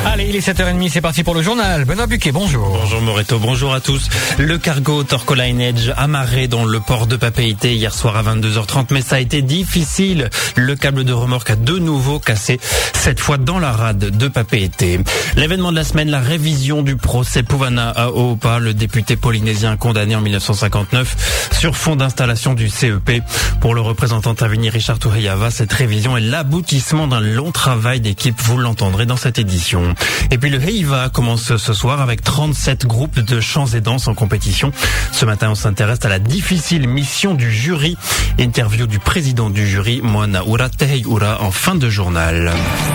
Allez, il est 7h30, c'est parti pour le journal. Benoît Buquet, bonjour. Bonjour Moreto, bonjour à tous. Le cargo Torco Line amarré dans le port de Papeete hier soir à 22h30, mais ça a été difficile. Le câble de remorque a de nouveau cassé, cette fois dans la rade de Papeete. L'événement de la semaine, la révision du procès Pouvana Aopa, le député polynésien condamné en 1959 sur fond d'installation du CEP. Pour le représentant à venir Richard Toureiava, cette révision est l'aboutissement d'un long travail d'équipe, vous l'entendrez dans cette édition. Et puis le Heiva commence ce soir avec 37 groupes de chants et danses en compétition. Ce matin, on s'intéresse à la difficile mission du jury. Interview du président du jury, Moana Ura Teheiura, en fin de journal.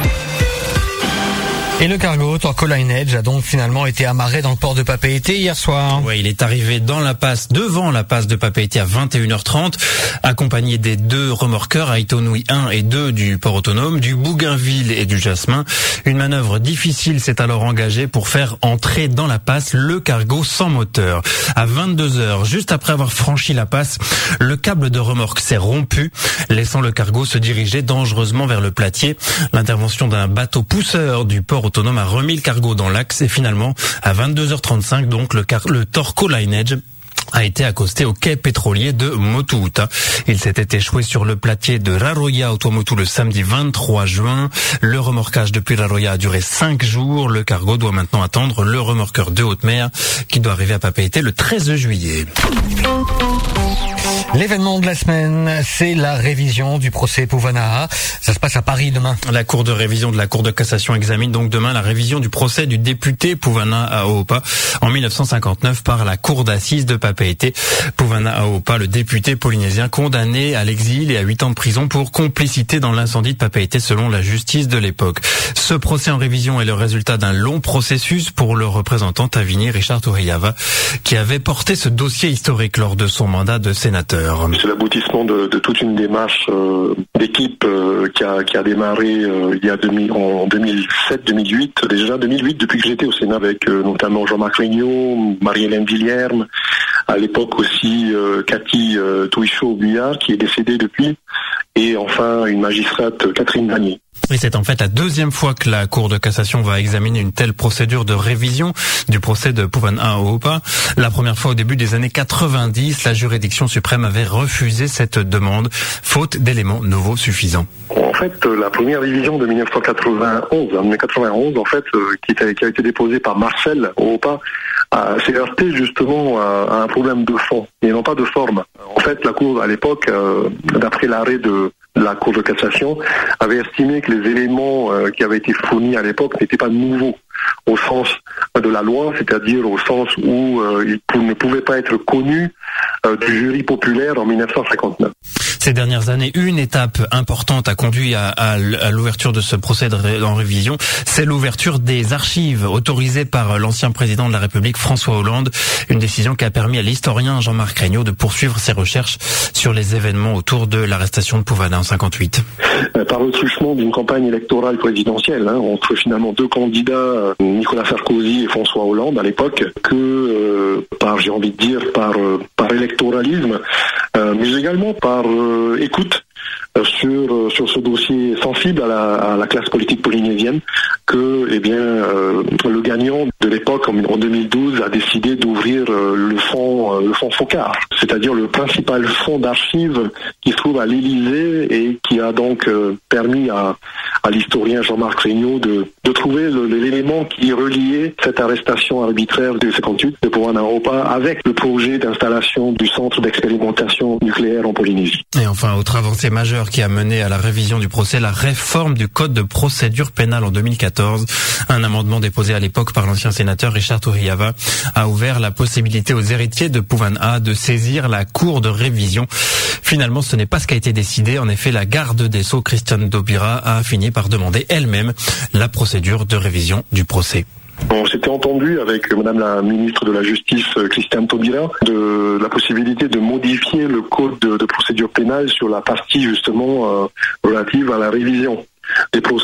Et le cargo Torco Line a donc finalement été amarré dans le port de Papeete hier soir. Ouais, il est arrivé dans la passe, devant la passe de Papeete à 21h30, accompagné des deux remorqueurs, Aitonui 1 et 2 du port autonome, du Bougainville et du Jasmin. Une manœuvre difficile s'est alors engagée pour faire entrer dans la passe le cargo sans moteur. À 22h, juste après avoir franchi la passe, le câble de remorque s'est rompu, laissant le cargo se diriger dangereusement vers le platier. L'intervention d'un bateau pousseur du port autonome a remis le cargo dans l'axe et finalement, à 22h35, donc le Torco Line a été accosté au quai pétrolier de Motuuta. Il s'était échoué sur le platier de Raroia au Tuamotu le samedi 23 juin. Le remorquage depuis Raroia a duré 5 jours. Le cargo doit maintenant attendre le remorqueur de haute mer qui doit arriver à Papeete le 13 juillet. L'événement de la semaine, c'est la révision du procès Pouvana. Ça se passe à Paris demain. La cour de révision de la Cour de cassation examine donc demain la révision du procès du député Pouvana Aopa en 1959 par la cour d'assises de Papeete. Pouvana Aopa, le député polynésien condamné à l'exil et à 8 ans de prison pour complicité dans l'incendie de Papeete selon la justice de l'époque. Ce procès en révision est le résultat d'un long processus pour le représentant Tavini Richard Toureiava qui avait porté ce dossier historique lors de son mandat de sénateur. C'est l'aboutissement de toute une démarche d'équipe qui a démarré en 2007-2008. Déjà 2008, depuis que j'étais au Sénat avec notamment Jean-Marc Regnault, Marie-Hélène Villerme, à l'époque aussi Cathy Touichaud-Buyard qui est décédée depuis, et enfin une magistrate Catherine Vanier. Et c'est en fait la deuxième fois que la Cour de cassation va examiner une telle procédure de révision du procès de Pouvana Aopa. La première fois au début des années 90, la juridiction suprême avait refusé cette demande, faute d'éléments nouveaux suffisants. En fait, la première révision de 1991, en fait, qui a été déposée par Marcel Aopa, s'est heurtée justement à un problème de fond et non pas de forme. En fait, la Cour, à l'époque, d'après l'arrêt de la Cour de cassation, avait estimé que les éléments qui avaient été fournis à l'époque n'étaient pas nouveaux au sens de la loi, c'est-à-dire au sens où ils ne pouvaient pas être connus du jury populaire en 1959. Ces dernières années, une étape importante a conduit à l'ouverture de ce procès en révision. C'est l'ouverture des archives autorisées par l'ancien président de la République, François Hollande. Une décision qui a permis à l'historien Jean-Marc Regnault de poursuivre ses recherches sur les événements autour de l'arrestation de Pouvana en 58. Par le truchement d'une campagne électorale présidentielle, entre finalement deux candidats, Nicolas Sarkozy et François Hollande à l'époque, que par électoralisme, mais également par écoute sur ce dossier sensible à la classe politique polynésienne, que le gagnant de l'époque en 2012 a décidé d'ouvrir le fonds Focard, c'est-à-dire le principal fonds d'archives qui se trouve à l'Élysée et qui a donc permis à l'historien Jean-Marc Regnault de trouver l'élément qui reliait cette arrestation arbitraire de 58 de Pouvana Aopa avec le projet d'installation du centre d'expérimentation nucléaire en Polynésie. Et enfin, autre avancée majeure qui a mené à la révision du procès, la réforme du code de procédure pénale en 2014. Un amendement déposé à l'époque par l'ancien sénateur Richard Toureiava a ouvert la possibilité aux héritiers de Pouvana de saisir la cour de révision. Finalement, ce n'est pas ce qui a été décidé. En effet, la garde des Sceaux, Christiane Taubira, a fini par demander elle-même la procédure de révision du procès. On s'était entendu avec Madame la ministre de la Justice, Christiane Taubira, de la possibilité de modifier le code de procédure pénale sur la partie justement relative à la révision des procès.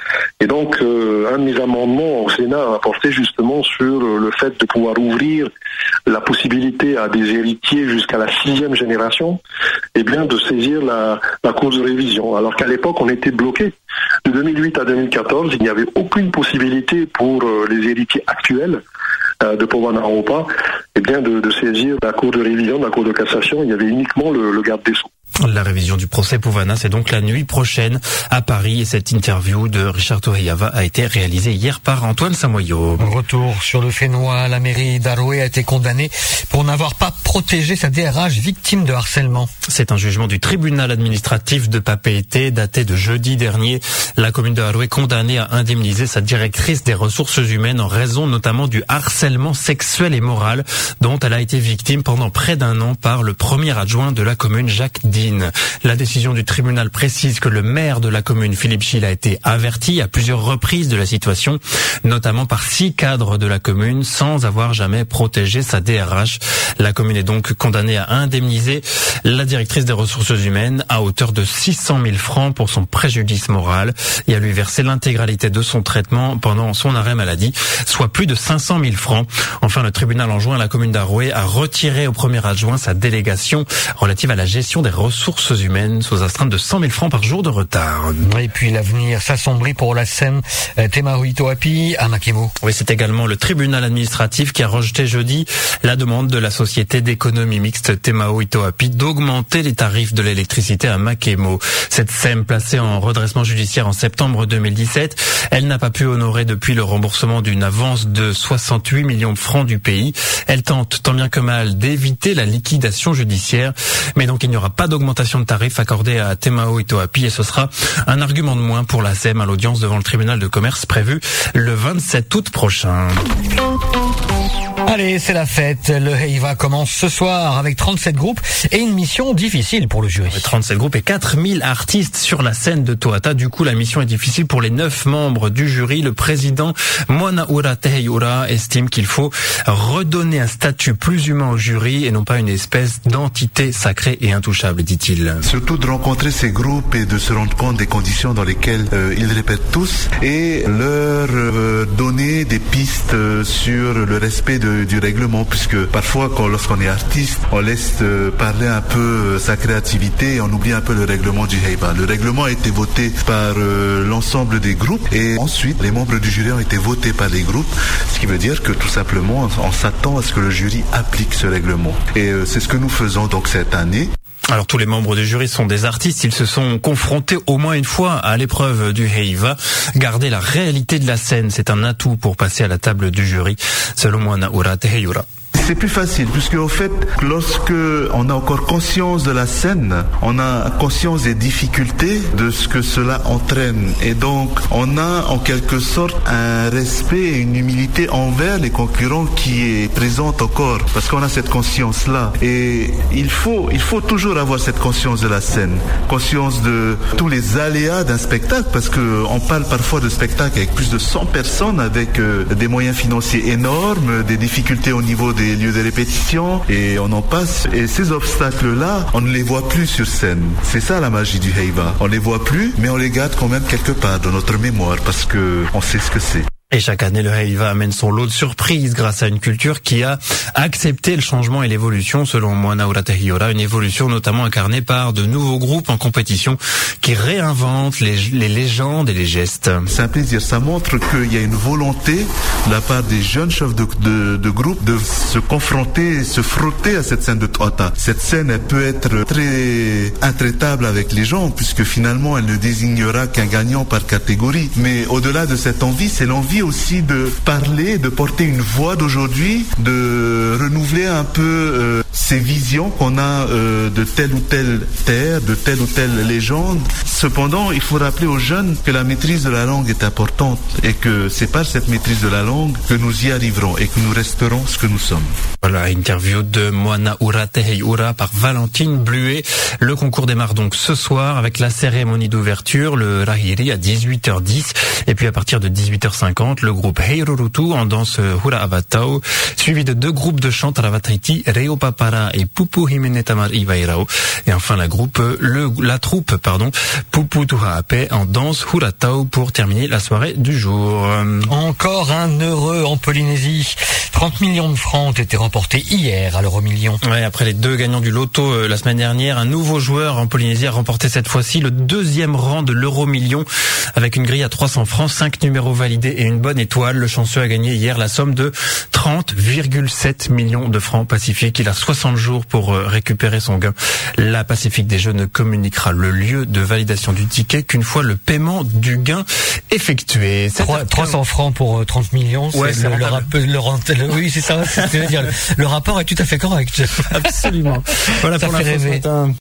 Et donc, un de mes amendements au Sénat a porté justement sur le fait de pouvoir ouvrir la possibilité à des héritiers jusqu'à la 6e génération, eh bien, de saisir la cour de révision. Alors qu'à l'époque, on était bloqué. De 2008 à 2014, il n'y avait aucune possibilité pour les héritiers actuels de Povana Aopa, eh bien, de saisir la cour de révision, la cour de cassation. Il y avait uniquement le garde des Sceaux. La révision du procès Povana, c'est donc la nuit prochaine à Paris, et cette interview de Richard Torrealba a été réalisée hier par Antoine Samoyo. Retour sur le Fénois, la mairie d'Aroué a été condamnée pour n'avoir pas protégé sa DRH victime de harcèlement. C'est un jugement du tribunal administratif de Papeete daté de jeudi dernier. La commune de Aroué condamnée à indemniser sa directrice des ressources humaines en raison notamment du harcèlement sexuel et moral dont elle a été victime pendant près d'un an par le premier adjoint de la commune, Jacques Dine. La décision du tribunal précise que le maire de la commune, Philippe Schill, a été averti à plusieurs reprises de la situation, notamment par 6 cadres de la commune, sans avoir jamais protégé sa DRH. La commune est donc condamnée à indemniser la directrice des ressources humaines à hauteur de 600 000 francs pour son préjudice moral et à lui verser l'intégralité de son traitement pendant son arrêt maladie, soit plus de 500 000 francs. Enfin, le tribunal enjoint la commune d'Aroué à retirer au premier adjoint sa délégation relative à la gestion des ressources humaines sous astreinte de 100 000 francs par jour de retard. Et puis l'avenir s'assombrit pour la SEM Temao Itoapi à Makemo. Oui, c'est également le tribunal administratif qui a rejeté jeudi la demande de la société d'économie mixte Temao Itoapi d'augmenter les tarifs de l'électricité à Makemo. Cette SEM, placée en redressement judiciaire en septembre 2017, elle n'a pas pu honorer depuis le remboursement d'une avance de 68 millions de francs du pays. Elle tente tant bien que mal d'éviter la liquidation judiciaire, mais donc il n'y aura pas d'augmentation de tarifs accordée à Temao Itoapi et ce sera un argument de moins pour la SEM à l'audience devant le tribunal de commerce prévue le 27 août prochain. Allez, c'est la fête. Le Heiva commence ce soir avec 37 groupes et une mission difficile pour le jury. 37 groupes et 4000 artistes sur la scène de Toata. Du coup, la mission est difficile pour les 9 membres du jury. Le président Moanaura Teheiura estime qu'il faut redonner un statut plus humain au jury et non pas une espèce d'entité sacrée et intouchable, dit-il. Surtout de rencontrer ces groupes et de se rendre compte des conditions dans lesquelles ils répètent tous et leur donner des pistes sur le respect du règlement, puisque parfois lorsqu'on est artiste, on laisse parler un peu sa créativité et on oublie un peu le règlement du Heiba. Le règlement a été voté par l'ensemble des groupes et ensuite les membres du jury ont été votés par les groupes, ce qui veut dire que tout simplement on s'attend à ce que le jury applique ce règlement. Et c'est ce que nous faisons donc cette année. Alors tous les membres du jury sont des artistes, ils se sont confrontés au moins une fois à l'épreuve du Heiva. Garder la réalité de la scène, c'est un atout pour passer à la table du jury, selon Moanaura Teheiura. C'est plus facile, puisque au fait, lorsque on a encore conscience de la scène, on a conscience des difficultés de ce que cela entraîne. Et donc, on a en quelque sorte un respect et une humilité envers les concurrents qui est présente encore, parce qu'on a cette conscience-là. Et il faut toujours avoir cette conscience de la scène, conscience de tous les aléas d'un spectacle, parce que on parle parfois de spectacles avec plus de 100 personnes, avec des moyens financiers énormes, des difficultés au niveau des lieux de répétition et on en passe. Et ces obstacles-là, on ne les voit plus sur scène. C'est ça la magie du Heiva. On les voit plus, mais on les garde quand même quelque part dans notre mémoire parce que on sait ce que c'est. Et chaque année, le Heiva amène son lot de surprises grâce à une culture qui a accepté le changement et l'évolution, selon Moanaura Teheiura, une évolution notamment incarnée par de nouveaux groupes en compétition qui réinventent les légendes et les gestes. C'est un plaisir, ça montre qu'il y a une volonté de la part des jeunes chefs de groupe de se confronter, se frotter à cette scène de Toata. Cette scène, elle peut être très intraitable avec les gens, puisque finalement, elle ne désignera qu'un gagnant par catégorie. Mais au-delà de cette envie, c'est l'envie aussi de parler, de porter une voix d'aujourd'hui, de renouveler un peu ces visions qu'on a de telle ou telle terre, de telle ou telle légende. Cependant, il faut rappeler aux jeunes que la maîtrise de la langue est importante et que c'est par cette maîtrise de la langue que nous y arriverons et que nous resterons ce que nous sommes. Voilà, interview de Moanaura Teheiura par Valentine Bluet. Le concours démarre donc ce soir avec la cérémonie d'ouverture, le Rahiri à 18h10 et puis à partir de 18h50, le groupe Heirurutu en danse Hura Avatau, suivi de 2 groupes de chant Taravataiti, Reo Papara Mara et Pupu Himene Tamar Ivairao. Et enfin la troupe, Pupu Tuhaape en danse Huratau pour terminer la soirée du jour. Encore un heureux en Polynésie. 30 millions de francs ont été remportés hier à l'euro-million. Ouais, après les 2 gagnants du loto la semaine dernière, un nouveau joueur en Polynésie a remporté cette fois-ci le 2e rang de l'euro-million avec une grille à 300 francs, 5 numéros validés et une bonne étoile. Le chanceux a gagné hier la somme de 30,7 millions de francs Pacifique. Il a 60 jours pour récupérer son gain. La Pacifique des Jeux ne communiquera le lieu de validation du ticket qu'une fois le paiement du gain effectué. 300 francs pour 30 millions, ouais, oui, c'est ça, c'est ce que je veux dire. Le rapport est tout à fait correct. Absolument. Voilà ça pour fait l'info ce rêver. matin.